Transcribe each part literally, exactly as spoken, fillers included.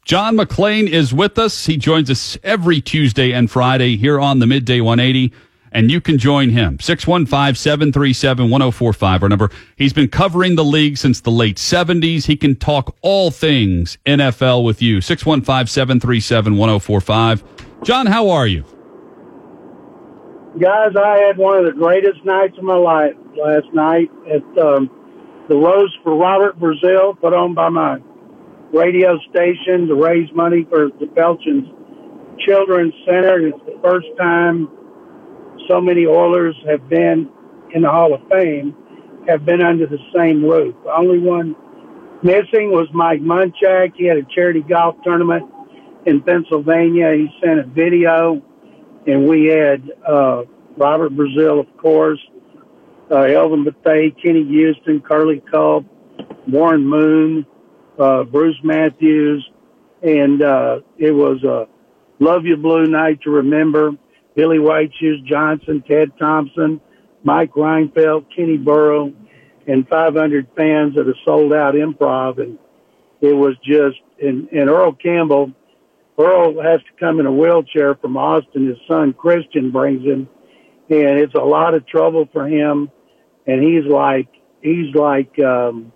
John McClain is with us. He joins us every Tuesday and Friday here on the Midday one eighty, and you can join him. six one five, seven three seven, one oh four five, our number. He's been covering the league since the late seventies. He can talk all things N F L with you. six one five, seven three seven, one oh four five. John, how are you? Guys, I had one of the greatest nights of my life last night at um, the Rose for Robert Brazile, put on by my radio station to raise money for the Belchins Children's Center. It's the first time so many Oilers have been in the Hall of Fame, have been under the same roof. The only one missing was Mike Munchak. He had a charity golf tournament in Pennsylvania. He sent a video, and we had uh, Robert Brazile, of course, uh, Elvin Bethea, Kenny Houston, Curly Culp, Warren Moon, uh, Bruce Matthews, and uh, it was a Love You Blue night to remember. Billy White Shoes Johnson, Ted Thompson, Mike Reinfeldt, Kenny Burrow, and five hundred fans at a sold-out Improv. And it was just, and, and Earl Campbell, Earl has to come in a wheelchair from Austin. His son Christian brings him, and it's a lot of trouble for him. And he's like, he's like um,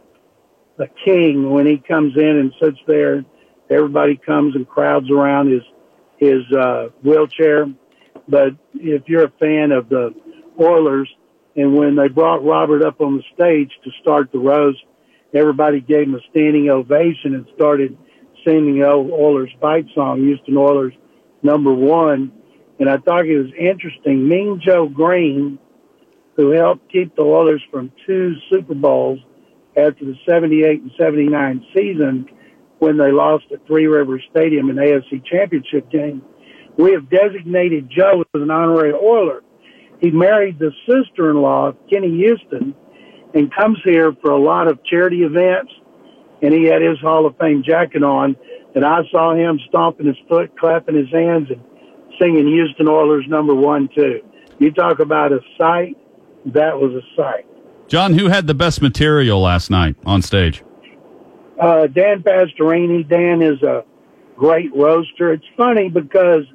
a king when he comes in and sits there. Everybody comes and crowds around his his uh, wheelchair. But if you're a fan of the Oilers, and when they brought Robert up on the stage to start the roast, everybody gave him a standing ovation and started singing the old Oilers fight song, Houston Oilers number one. And I thought it was interesting. Mean Joe Green, who helped keep the Oilers from two Super Bowls after the seventy-eight and seventy-nine season when they lost at Three Rivers Stadium in the A F C Championship game, we have designated Joe as an honorary Oiler. He married the sister-in-law of Kenny Houston and comes here for a lot of charity events, and he had his Hall of Fame jacket on, and I saw him stomping his foot, clapping his hands, and singing Houston Oilers number one, too. You talk about a sight, that was a sight. John, who had the best material last night on stage? Uh, Dan Pastorini. Dan is a great roaster. It's funny because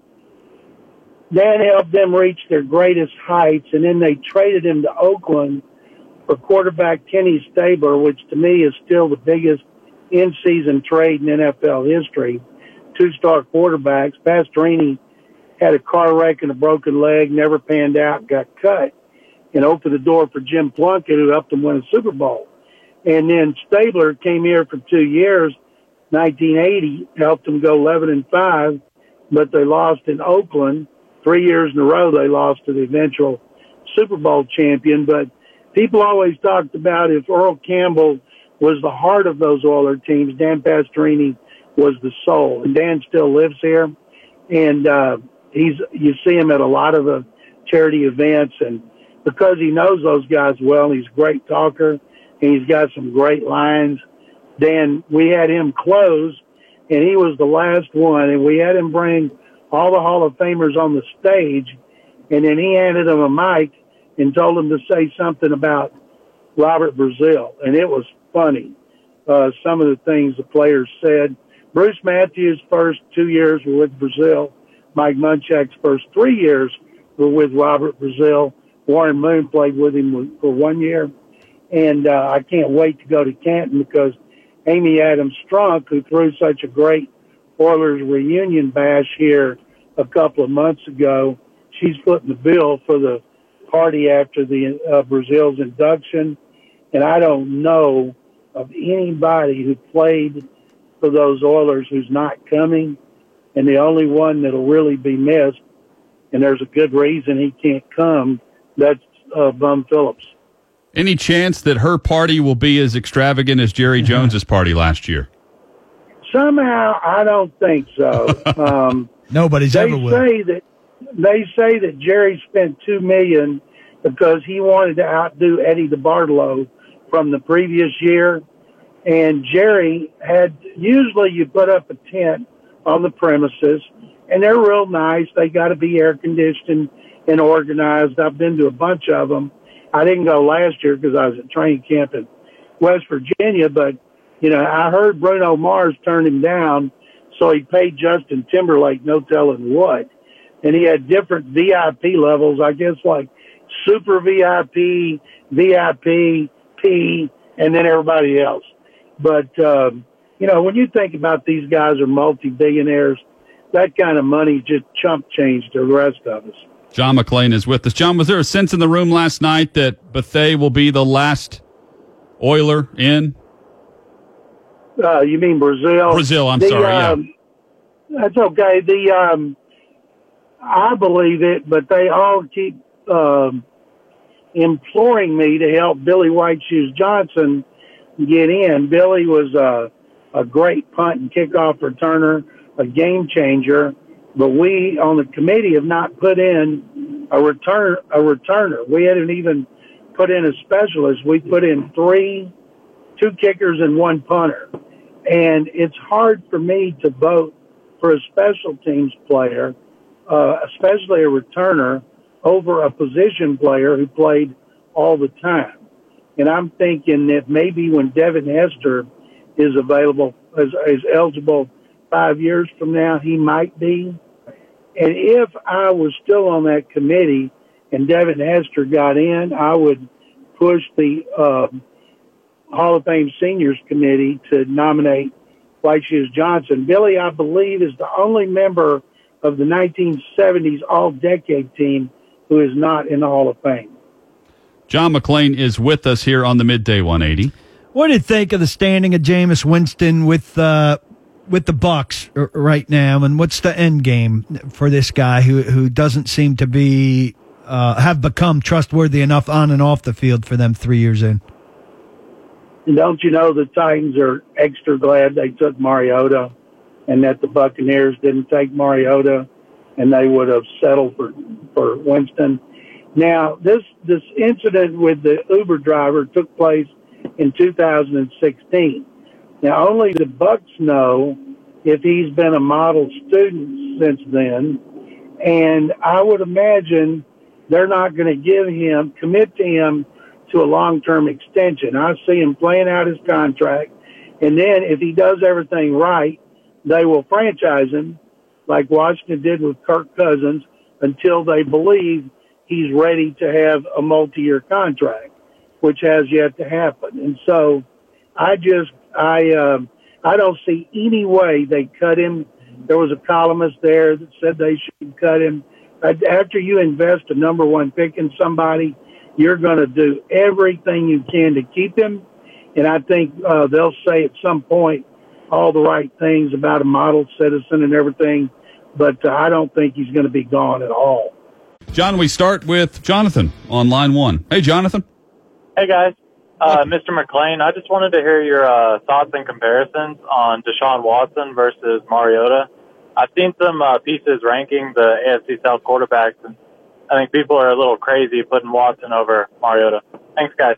Dan helped them reach their greatest heights, and then they traded him to Oakland for quarterback Kenny Stabler, which to me is still the biggest in-season trade in N F L history. Two-star quarterbacks. Pastorini had a car wreck and a broken leg, never panned out, got cut, and opened the door for Jim Plunkett, who helped him win a Super Bowl. And then Stabler came here for two years, nineteen eighty, helped them go eleven and five, but they lost in Oakland. Three years in a row they lost to the eventual Super Bowl champion. But people always talked about if Earl Campbell was the heart of those Oiler teams, Dan Pastorini was the soul. And Dan still lives here, and uh, he's you see him at a lot of the charity events. And because he knows those guys well, he's a great talker, and he's got some great lines. Dan, we had him close, and he was the last one, and we had him bring all the Hall of Famers on the stage, and then he handed them a mic and told them to say something about Robert Brazile, and it was funny, uh, some of the things the players said. Bruce Matthews' first two years were with Brazile. Mike Munchak's first three years were with Robert Brazile. Warren Moon played with him for one year. And uh, I can't wait to go to Canton because Amy Adams Strunk, who threw such a great Oilers reunion bash here a couple of months ago, she's footing the bill for the party after the uh, Brazile's induction. And I don't know of anybody who played for those Oilers who's not coming. And the only one that'll really be missed, and there's a good reason he can't come, that's uh, Bum Phillips. Any chance that her party will be as extravagant as Jerry Jones's party last year? Somehow, I don't think so. Um, Nobody's they ever will. Say that, they say that Jerry spent two million dollars because he wanted to outdo Eddie DeBartolo from the previous year. And Jerry had, usually you put up a tent on the premises, and they're real nice. They got to be air conditioned and organized. I've been to a bunch of them. I didn't go last year because I was at training camp in West Virginia, but, you know, I heard Bruno Mars turned him down, So he paid Justin Timberlake no telling what. And he had different V I P levels, I guess, like super V I P, V I P, P, and then everybody else. But, um, you know, when you think about these guys are multi-billionaires, that kind of money just chump change to the rest of us. John McClain is with us. John, was there a sense in the room last night that Bethea will be the last Oiler in? Uh, you mean Brazil? Brazil, I'm the, sorry, um, yeah. That's okay. The um, I believe it, but they all keep um, imploring me to help Billy White Shoes Johnson get in. Billy was a, a great punt and kickoff returner, a game changer, but we on the committee have not put in a return a returner. We hadn't even put in a specialist. We put in three, two kickers and one punter. And it's hard for me to vote for a special teams player, uh, especially a returner, over a position player who played all the time. And I'm thinking that maybe when Devin Hester is available, is, is eligible five years from now, he might be. And if I was still on that committee and Devin Hester got in, I would push the uh, Hall of Fame Seniors Committee to nominate White Shoes Johnson. Billy, I believe, is the only member of the nineteen seventies All-Decade team who is not in the Hall of Fame. John McClain is with us here on the Midday one eighty. What do you think of the standing of Jameis Winston with uh, with the Bucs r- right now, and what's the end game for this guy who who doesn't seem to be uh, have become trustworthy enough on and off the field for them three years in? And don't you know the Titans are extra glad they took Mariota and that the Buccaneers didn't take Mariota, and they would have settled for, for Winston. Now, this, this incident with the Uber driver took place in two thousand sixteen. Now, only the Bucs know if he's been a model student since then, and I would imagine they're not going to give him, commit to him to a long-term extension. I see him playing out his contract, and then if he does everything right, they will franchise him like Washington did with Kirk Cousins until they believe he's ready to have a multi-year contract, which has yet to happen. And so I just, I, uh, I don't see any way they cut him. There was a columnist there that said they should cut him. After you invest a number one pick in somebody, you're going to do everything you can to keep him. And I think uh, they'll say at some point all the right things about a model citizen and everything, but uh, I don't think he's going to be gone at all. John, we start with Jonathan on line one. Hey, Jonathan. Hey, guys. Uh, Mister McClain, I just wanted to hear your uh, thoughts and comparisons on Deshaun Watson versus Mariota. I've seen some uh, pieces ranking the A F C South quarterbacks, and I think people are a little crazy putting Watson over Mariota. Thanks, guys.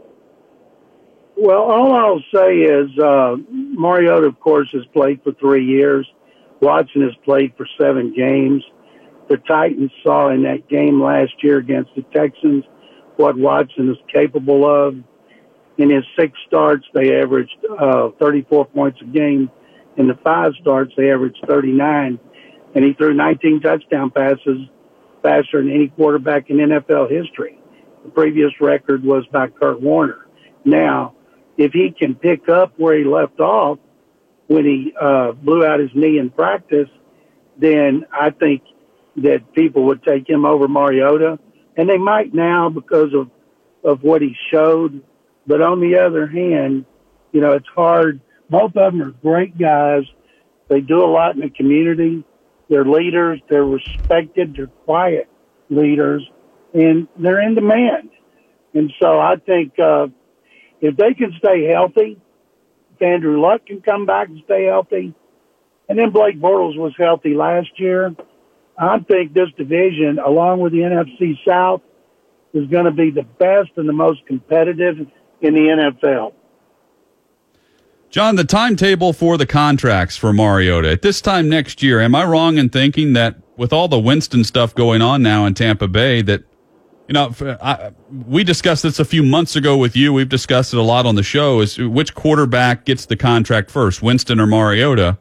Well, all I'll say is uh, Mariota, of course, has played for three years. Watson has played for seven games. The Titans saw in that game last year against the Texans what Watson is capable of. In his six starts, they averaged uh, thirty-four points a game. In the five starts, they averaged thirty-nine. And he threw nineteen touchdown passes faster than any quarterback in N F L history. The previous record was by Kurt Warner. Now, if he can pick up where he left off when he uh, blew out his knee in practice, then I think that people would take him over Mariota. And they might now because of, of what he showed. But on the other hand, you know, it's hard. Both of them are great guys. They do a lot in the community. They're leaders. They're respected. They're quiet leaders. And they're in demand. And so I think uh, if they can stay healthy, if Andrew Luck can come back and stay healthy, and then Blake Bortles was healthy last year, I think this division, along with the N F C South, is going to be the best and the most competitive in the N F L. John, the timetable for the contracts for Mariota at this time next year, am I wrong in thinking that with all the Winston stuff going on now in Tampa Bay that, you know, I, we discussed this a few months ago with you. We've discussed it a lot on the show is which quarterback gets the contract first, Winston or Mariota.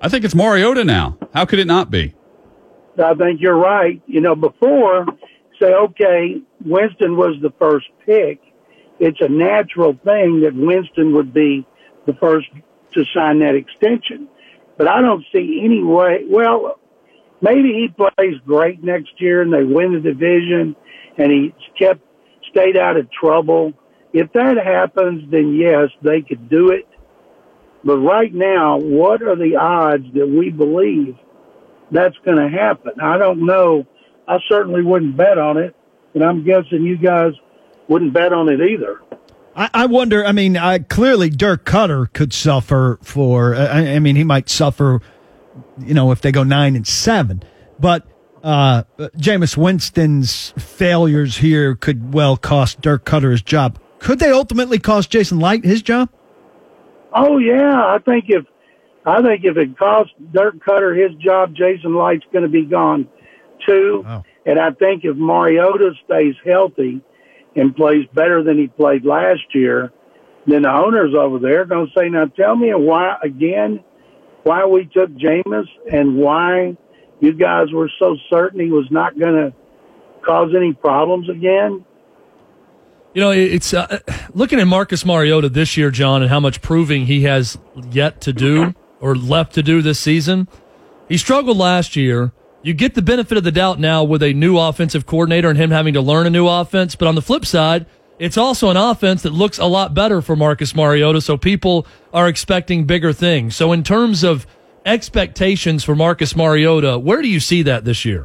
I think it's Mariota now. How could it not be? I think you're right. You know, before, say, okay, Winston was the first pick. It's a natural thing that Winston would be the first to sign that extension. But I don't see any way. Well, maybe he plays great next year and they win the division and he kept stayed out of trouble. If that happens, then yes, they could do it. But right now, what are the odds that we believe that's going to happen? I don't know. I certainly wouldn't bet on it, and I'm guessing you guys wouldn't bet on it either. I, I wonder, I mean, I, clearly Dirk Cutter could suffer for, I, I mean, he might suffer, you know, if they go nine and seven. But uh, Jameis Winston's failures here could well cost Dirk Cutter his job. Could they ultimately cost Jason Licht his job? Oh yeah, I think if I think if it costs Dirk Cutter his job, Jason Light's going to be gone too. Oh. And I think if Mariota stays healthy and plays better than he played last year, then the owners over there are going to say, "Now tell me why again, why we took Jameis and why you guys were so certain he was not going to cause any problems again." You know, it's uh, looking at Marcus Mariota this year, John, and how much proving he has yet to do or left to do this season. He struggled last year. You get the benefit of the doubt now with a new offensive coordinator and him having to learn a new offense. But on the flip side, it's also an offense that looks a lot better for Marcus Mariota, so people are expecting bigger things. So in terms of expectations for Marcus Mariota, where do you see that this year?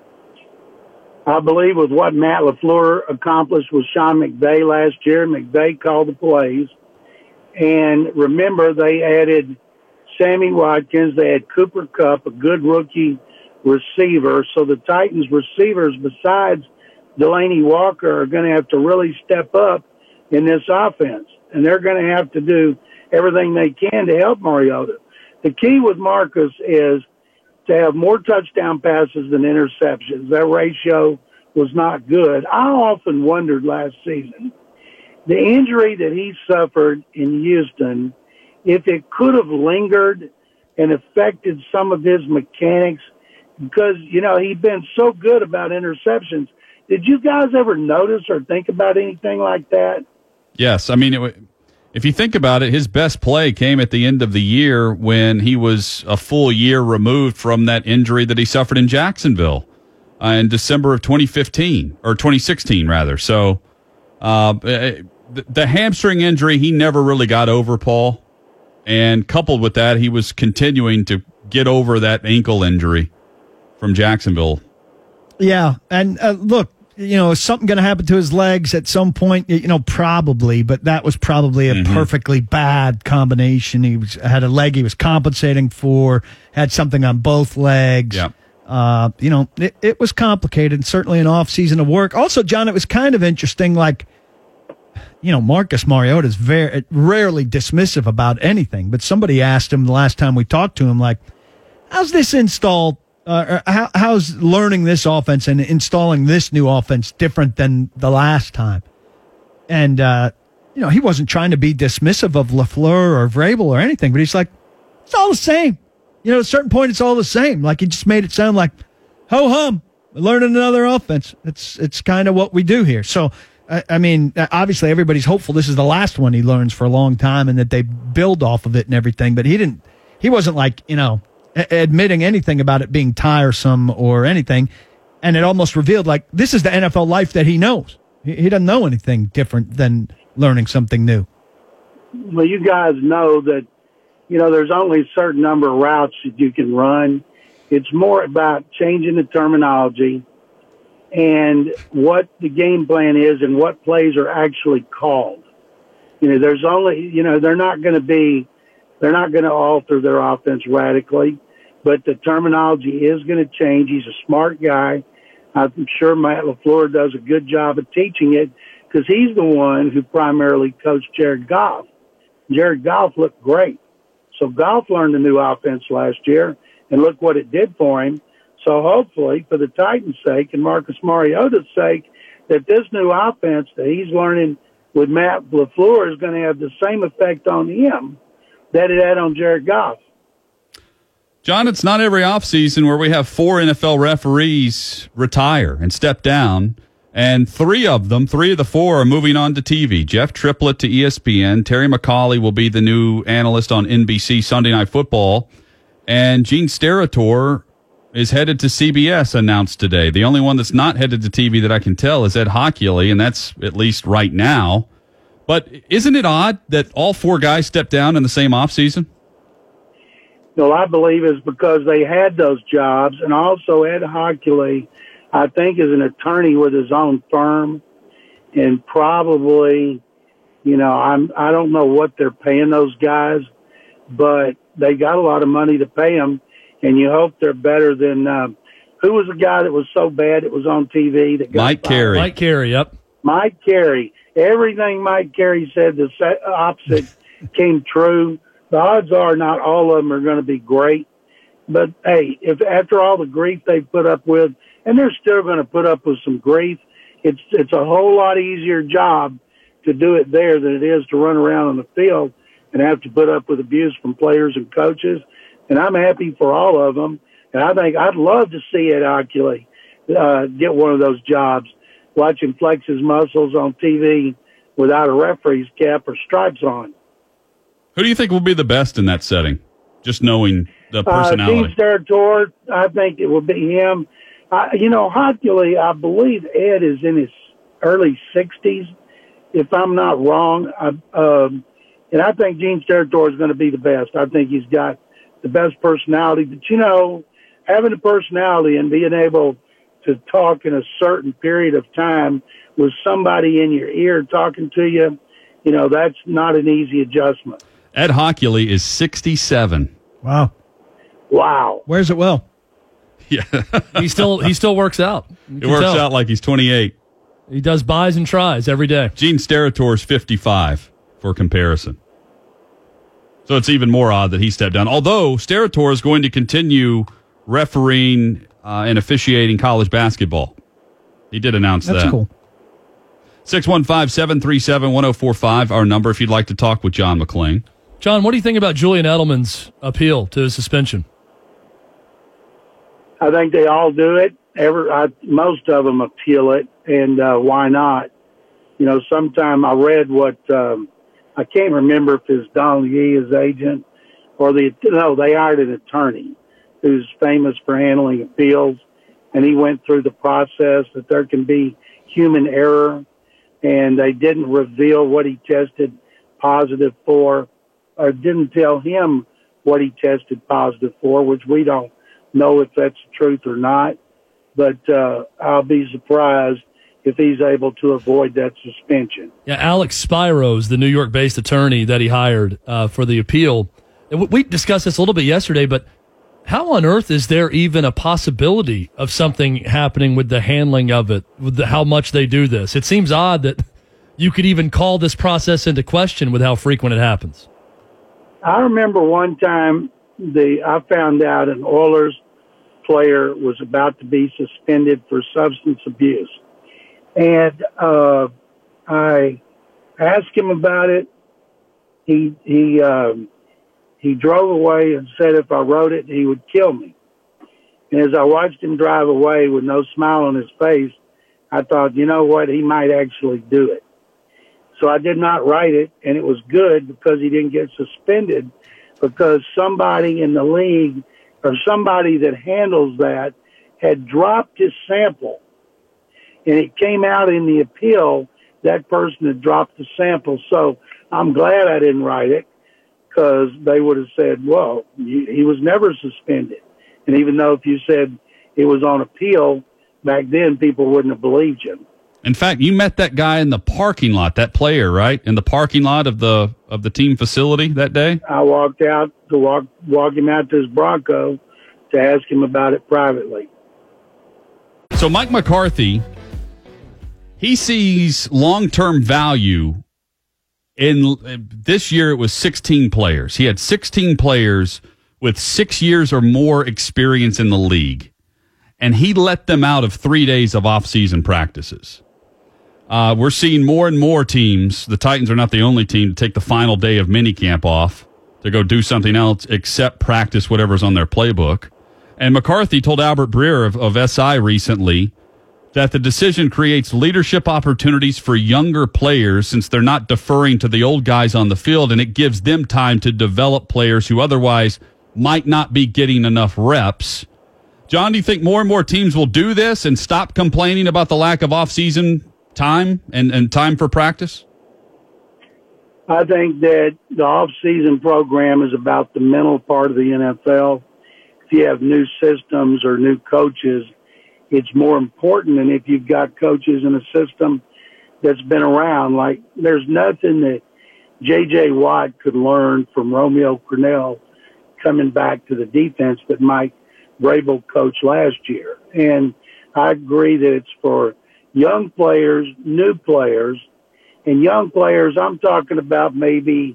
I believe with what Matt LaFleur accomplished with Sean McVay last year, McVay called the plays. And remember, they added Sammy Watkins. They had Cooper Kupp, a good rookie receiver. So the Titans receivers, besides Delaney Walker, are going to have to really step up in this offense. And they're going to have to do everything they can to help Mariota. The key with Marcus is to have more touchdown passes than interceptions. That ratio was not good. I often wondered last season, the injury that he suffered in Houston, if it could have lingered and affected some of his mechanics, because, you know, he'd been so good about interceptions. Did you guys ever notice or think about anything like that? Yes. I mean, it, if you think about it, his best play came at the end of the year when he was a full year removed from that injury that he suffered in Jacksonville uh, in December of twenty fifteen, or twenty sixteen, rather. So uh, the, the hamstring injury, he never really got over, Paul. And coupled with that, he was continuing to get over that ankle injury from Jacksonville. Yeah, and uh, look, you know, is something going to happen to his legs at some point? You know, probably, but that was probably a mm-hmm. perfectly bad combination. He was, had a leg he was compensating for, had something on both legs. Yeah. Uh, you know, it, it was complicated, certainly an off season of work. Also, John, it was kind of interesting, like, you know, Marcus Mariota is very rarely dismissive about anything, but somebody asked him the last time we talked to him, like, how's this installed? Uh, how, how's learning this offense and installing this new offense different than the last time? And, uh, you know, he wasn't trying to be dismissive of LaFleur or Vrabel or anything, but he's like, it's all the same. You know, at a certain point, it's all the same. Like, he just made it sound like, ho-hum, learning another offense. It's, it's kind of what we do here. So, I, I mean, obviously everybody's hopeful this is the last one he learns for a long time and that they build off of it and everything, but he didn't, he wasn't like, you know, admitting anything about it being tiresome or anything, and it almost revealed like this is the N F L life that he knows. He, he doesn't know anything different than learning something new. Well, you guys know that, you know, there's only a certain number of routes that you can run. It's more about changing the terminology and what the game plan is and what plays are actually called. You know, there's only, you know, they're not going to be They're not going to alter their offense radically, but the terminology is going to change. He's a smart guy. I'm sure Matt LaFleur does a good job of teaching it because he's the one who primarily coached Jared Goff. Jared Goff looked great. So Goff learned a new offense last year, and look what it did for him. So hopefully, for the Titans' sake and Marcus Mariota's sake, that this new offense that he's learning with Matt LaFleur is going to have the same effect on him that it had on Jared Goff. John, it's not every offseason where we have four N F L referees retire and step down, and three of them, three of the four are moving on to T V. Jeff Triplett to E S P N. Terry McCauley will be the new analyst on N B C Sunday Night Football. And Gene Steratore is headed to C B S, announced today. The only one that's not headed to T V that I can tell is Ed Hockley, and that's at least right now. But isn't it odd that all four guys stepped down in the same offseason? Well, I believe it's because they had those jobs, and also Ed Hockley, I think, is an attorney with his own firm, and probably, you know, I'm I don't know what they're paying those guys, but they got a lot of money to pay them, and you hope they're better than uh, who was the guy that was so bad it was on T V? That got Mike fired? Carey. Mike Carey, yep. Mike Carey. Everything Mike Carey said, the opposite came true. The odds are not all of them are going to be great. But, hey, if after all the grief they've put up with, and they're still going to put up with some grief, it's it's a whole lot easier job to do it there than it is to run around on the field and have to put up with abuse from players and coaches. And I'm happy for all of them. And I think I'd love to see Ed Hockley uh, get one of those jobs, watch him flex his muscles on T V without a referee's cap or stripes on. Who do you think will be the best in that setting? Just knowing the Uh, personality. Gene Steratore, I think it will be him. Uh, you know, Hockley, I believe Ed is in his early sixties, if I'm not wrong. I, um, and I think Gene Steratore is going to be the best. I think he's got the best personality. But, you know, having a personality and being able to talk in a certain period of time with somebody in your ear talking to you, you know, that's not an easy adjustment. Ed Hockley is sixty-seven. Wow. Wow. Wears it well. Yeah. He still he still works out. You It can works tell. out like he's twenty-eight. He does buys and tries every day. Gene Steratore is fifty-five for comparison. So it's even more odd that he stepped down. Although Steratore is going to continue refereeing uh, and officiating college basketball. He did announce That's that. cool. six one five, seven three seven, one oh four five, our number if you'd like to talk with John McClain. John, what do you think about Julian Edelman's appeal to his suspension? I think they all do it. Ever, I, most of them appeal it, and uh, why not? You know, sometime I read what um, I can't remember if it's Donald Yee, his agent, or the no, they hired an attorney who's famous for handling appeals, and he went through the process that there can be human error, and they didn't reveal what he tested positive for, or didn't tell him what he tested positive for, which we don't know if that's the truth or not. But uh, I'll be surprised if he's able to avoid that suspension. Yeah, Alex Spiros, the New York-based attorney that he hired uh, for the appeal. And we discussed this a little bit yesterday, but how on earth is there even a possibility of something happening with the handling of it, with the, how much they do this? It seems odd that you could even call this process into question with how frequent it happens. I remember one time the I found out an Oilers player was about to be suspended for substance abuse. And uh, I asked him about it. He he um, he drove away and said if I wrote it, he would kill me. And as I watched him drive away with no smile on his face, I thought, you know what, he might actually do it. So I did not write it, and it was good because he didn't get suspended, because somebody in the league or somebody that handles that had dropped his sample, and it came out in the appeal that person had dropped the sample. So I'm glad I didn't write it, because they would have said, well, he was never suspended. And even though if you said it was on appeal, back then people wouldn't have believed you. In fact, you met that guy in the parking lot, that player, right? In the parking lot of the of the team facility that day? I walked out to walk walk him out to his Bronco to ask him about it privately. So Mike McCarthy, he sees long-term value in this year. It was sixteen players. He had sixteen players with six years or more experience in the league, and he let them out of three days of off-season practices. Uh, we're seeing more and more teams. The Titans are not the only team to take the final day of minicamp off to go do something else except practice whatever's on their playbook. And McCarthy told Albert Breer of, of S I recently that the decision creates leadership opportunities for younger players since they're not deferring to the old guys on the field, and it gives them time to develop players who otherwise might not be getting enough reps. John, do you think more and more teams will do this and stop complaining about the lack of off-season time and, and time for practice? I think that the off-season program is about the mental part of the N F L. If you have new systems or new coaches, it's more important than if you've got coaches in a system that's been around. Like, there's nothing that J J. Watt could learn from Romeo Crennel coming back to the defense that Mike Vrabel coached last year. And I agree that it's for young players, new players, and young players, I'm talking about maybe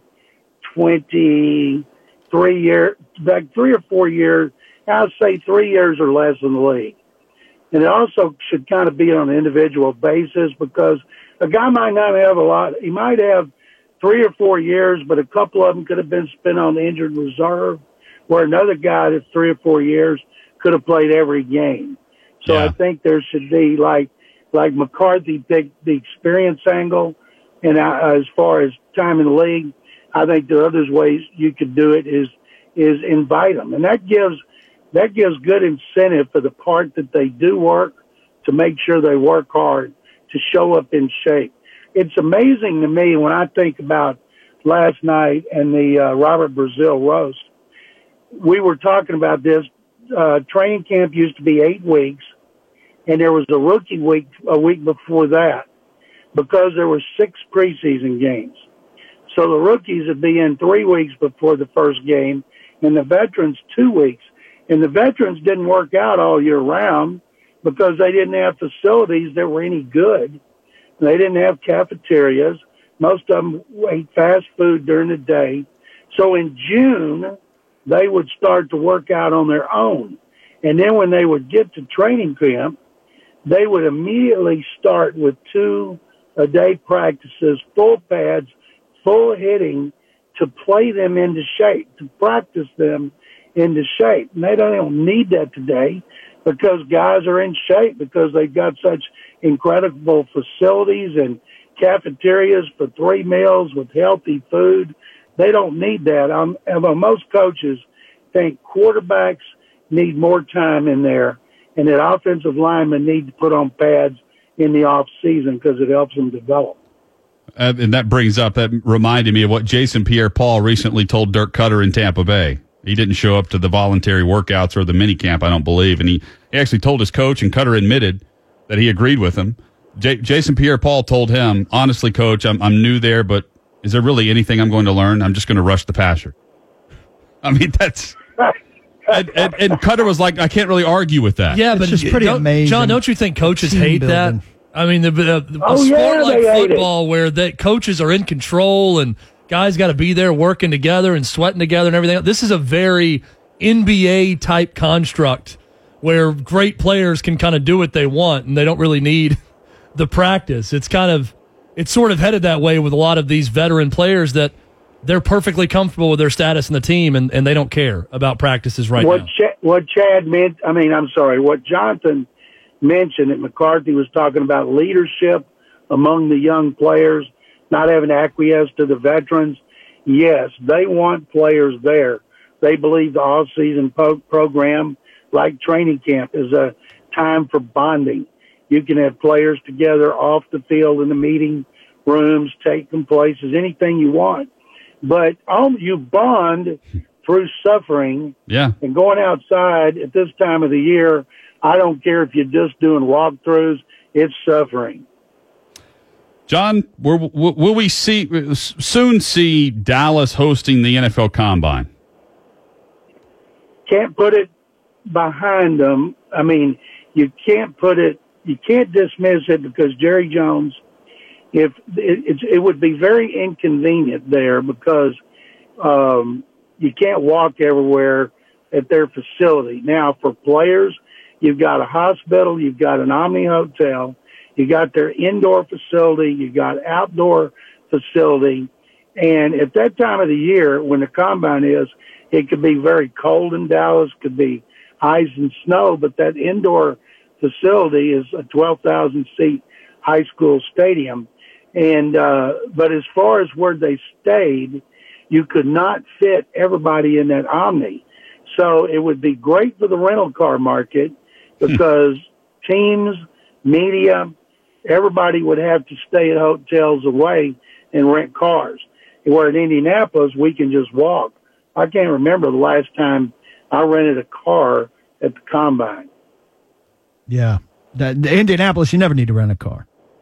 twenty-three years, like three or four years, I'd say three years or less in the league. And it also should kind of be on an individual basis because a guy might not have a lot. He might have three or four years, but a couple of them could have been spent on the injured reserve, where another guy that's three or four years could have played every game. So yeah. I think there should be, like like McCarthy picked the experience angle, and I, as far as time in the league, I think there are other ways you could do it is is invite them, and that gives that gives good incentive for the part that they do work to make sure they work hard to show up in shape. It's amazing to me when I think about last night and the uh, Robert Brazile roast. We were talking about this. Uh, training camp used to be eight weeks, and there was a rookie week a week before that because there were six preseason games. So the rookies would be in three weeks before the first game, and the veterans two weeks. And the veterans didn't work out all year round because they didn't have facilities that were any good. They didn't have cafeterias. Most of them ate fast food during the day. So in June, they would start to work out on their own. And then when they would get to training camp, they would immediately start with two a day practices, full pads, full hitting, to play them into shape, to practice them into shape. And they don't need that today because guys are in shape because they've got such incredible facilities and cafeterias for three meals with healthy food. They don't need that. Um, most coaches think quarterbacks need more time in there and that offensive linemen need to put on pads in the off season because it helps them develop. Uh, and that brings up, that reminded me of what Jason Pierre-Paul recently told Dirk Cutter in Tampa Bay. He didn't show up to the voluntary workouts or the mini camp, I don't believe. And he actually told his coach, and Cutter admitted that he agreed with him. J- Jason Pierre-Paul told him, honestly, coach, I'm, I'm new there, but is there really anything I'm going to learn? I'm just going to rush the passer. I mean, that's... and, and, and Cutter was like, I can't really argue with that. Yeah, but it's just pretty amazing. John, don't you think coaches hate building. that? I mean, the, the, the oh, a sport yeah, like they football where the coaches are in control and guys got to be there working together and sweating together and everything. This is a very N B A type construct where great players can kind of do what they want and they don't really need the practice. It's kind of, it's sort of headed that way with a lot of these veteran players that they're perfectly comfortable with their status in the team and, and they don't care about practices right what now. Ch- what Chad meant, I mean, I'm sorry, what Jonathan mentioned that McCarthy was talking about leadership among the young players, not having to acquiesce to the veterans. Yes, they want players there. They believe the off-season po- program, like training camp, is a time for bonding. You can have players together off the field in the meeting rooms, take them places, anything you want. But um, you bond through suffering Yeah. and going outside at this time of the year. I don't care if you're just doing walkthroughs, it's suffering. John, will, will we see soon see Dallas hosting the N F L Combine? Can't put it behind them. I mean, you can't put it, you can't dismiss it because Jerry Jones, if it, it, it would be very inconvenient there because um, you can't walk everywhere at their facility. Now, for players, you've got a hospital, you've got an Omni Hotel, you got their indoor facility, you got outdoor facility, And at that time of the year, when the combine is, it could be very cold in Dallas, could be ice and snow, but that indoor facility is a twelve thousand seat high school stadium. And, uh, but as far as where they stayed, you could not fit everybody in that Omni. So it would be great for the rental car market because teams, media, everybody would have to stay at hotels away and rent cars. Where in Indianapolis, we can just walk. I can't remember the last time I rented a car at the combine. Yeah. That, the Indianapolis, you never need to rent a car.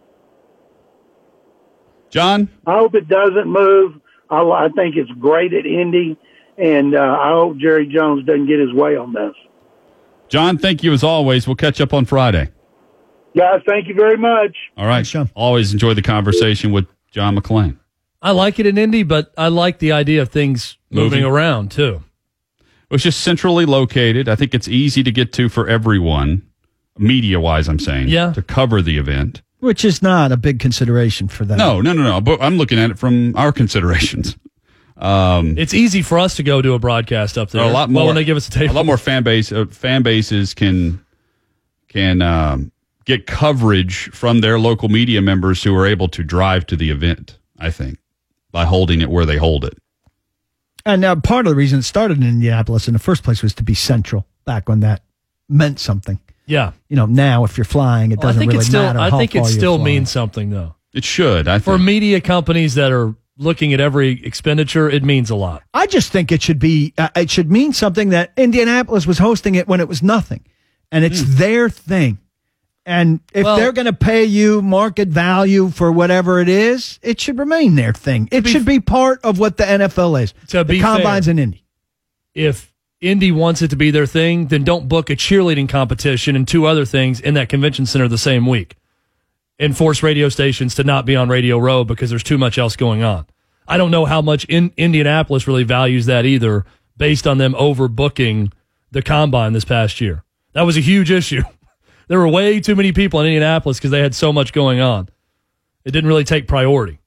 John? I hope it doesn't move. I, I think it's great at Indy, and uh, I hope Jerry Jones doesn't get his way on this. John, thank you as always. We'll catch up on Friday. Guys, thank you very much. All right. Thanks, Always enjoy the conversation with John McClain. I like it in Indy, but I like the idea of things moving, Moving. around, too. It's just centrally located. I think it's easy to get to for everyone, media-wise, I'm saying, Yeah. to cover the event. Which is not a big consideration for them. No, no, no, no. But I'm looking at it from our considerations. Um, It's easy for us to go do a broadcast up there. a lot more. Well, when they give us a table. A lot more fan base. Uh, fan bases can can um, get coverage from their local media members who are able to drive to the event. I think by holding it where they hold it. And uh, part of the reason it started in Indianapolis in the first place was to be central back when that meant something. Yeah. You know, now if you're flying, it Well, I doesn't think really it still, matter I how think far it you're still flying. means something, though. It should. I For think. media companies that are looking at every expenditure, it means a lot. I just think it should be. Uh, it should mean something that Indianapolis was hosting it when it was nothing, and it's Mm. their thing. And if Well- they're going to pay you market value for whatever it is, it should remain their thing. It be should be part of what the N F L is. To the be combines fair. in Indy. If Indy wants it to be their thing, then don't book a cheerleading competition and two other things in that convention center the same week and force radio stations to not be on Radio Row because there's too much else going on. I don't know how much in Indianapolis really values that either based on them overbooking the combine this past year. That was a huge issue. There were way too many people in Indianapolis because they had so much going on. It didn't really take priority.